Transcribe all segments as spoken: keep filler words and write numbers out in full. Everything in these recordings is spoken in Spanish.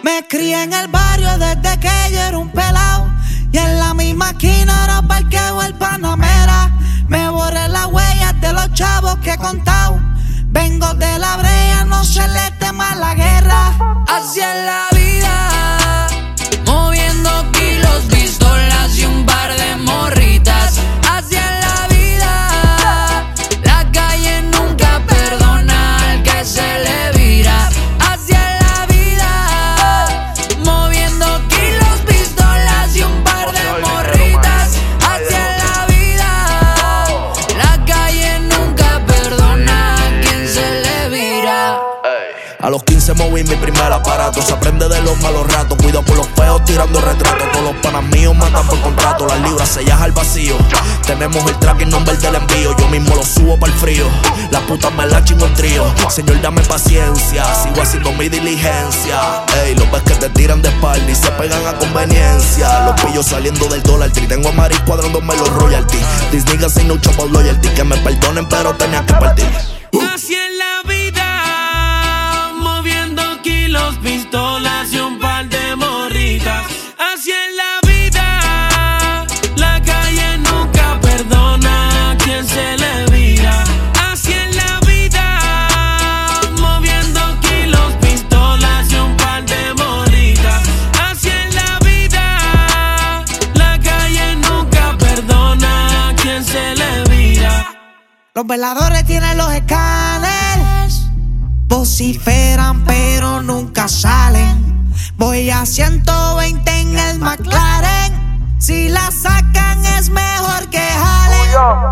Me crié en el barrio desde que yo era un pelao, y en la misma esquina era parqueo el Panamera. Me borré las huellas de los chavos que he contado. Vengo de la brea, no se le tema la guerra. Así es la vida, moviendo kilos, pistolas y un par de morritas. Así es la vida, la calle nunca perdona al que se le vira. Así es la vida, moviendo kilos, pistolas y un par de morritas. Así es la vida, la calle nunca perdona a quien se le vira. A los quince moví mi primer aparato. Se aprende de los malos ratos. Cuido por los feos tirando retratos. Todos los panas míos matan por contrato. Las libras sellas al vacío. Tenemos el tracking number del envío. Yo mismo lo subo para el frío. Las putas me la chingo en trío. Señor, dame paciencia. Sigo haciendo mi diligencia. Ey, los ves que te tiran de espalda y se pegan a conveniencia. Los pillos saliendo del Dollar Tree. Tengo a Mari cuadrándome los royalties. These niggas ain't no chop loyalty. Que me perdonen, pero tenía que partir. Así es la vida, moviendo kilos, pistolas y un par de morritas. Así es la vida, la calle nunca perdona a quien se le vira. Así es la vida, moviendo kilos, pistolas y un par de morritas. Así es la vida, la calle nunca perdona a quien se le vira. Los veladores tienen los escáneres, vociferan pero nunca salen. Voy a ciento veinte en el McLaren, si la sacan es mejor que jalen.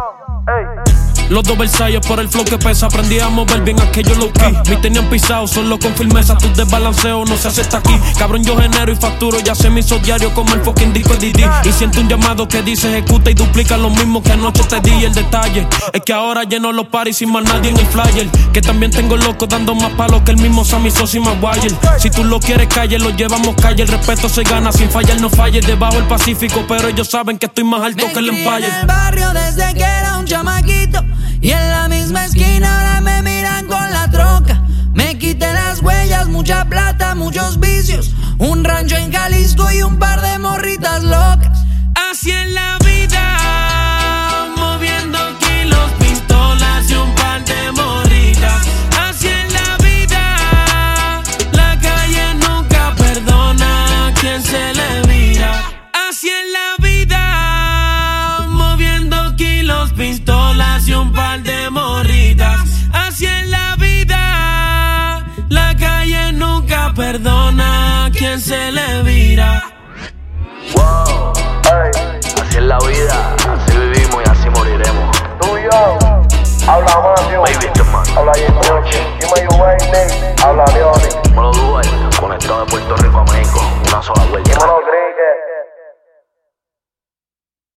Los dos Versalles por el flow que pesa. Aprendí a mover bien aquello low key. Me tenían pisado, solo con firmeza. Tu desbalanceo no se acepta aquí. Cabrón, yo genero y facturo. Ya se me hizo diario como el fucking disco de D D. Y siento un llamado que dice ejecuta y duplica lo mismo que anoche te di. El detalle es que ahora lleno los paris sin más nadie en el flyer. Que también tengo loco dando más palos que el mismo Sammy Sosa y Maguire. Si tú lo quieres calle, lo llevamos calle. El respeto se gana sin fallar, no falles. Debajo el Pacífico, pero ellos saben que estoy más alto Me que el crié Empire. en el barrio desde que era un chamaquito, y en la misma esquina ahora me miran con la troca. Me quité las huellas, mucha plata, muchos vicios, un rancho en Jalisco y un par de morritas locas. Así es la vida, moviendo kilos, pistolas y un par de morritas. Así es la vida, la calle nunca perdona a quien se le vira. Así es la vida, moviendo kilos, pistolas y un par de morritas. Así es la vida, la calle nunca perdona a quien se le vira. Wow, ey, así es la vida, así vivimos y así moriremos. Tú y yo, habla Mateo, Baby, este man. habla Yenoche, dime you right name, habla Leone, Dímelo Dubai, conectado de Puerto Rico a México, una sola vuelta. dímelo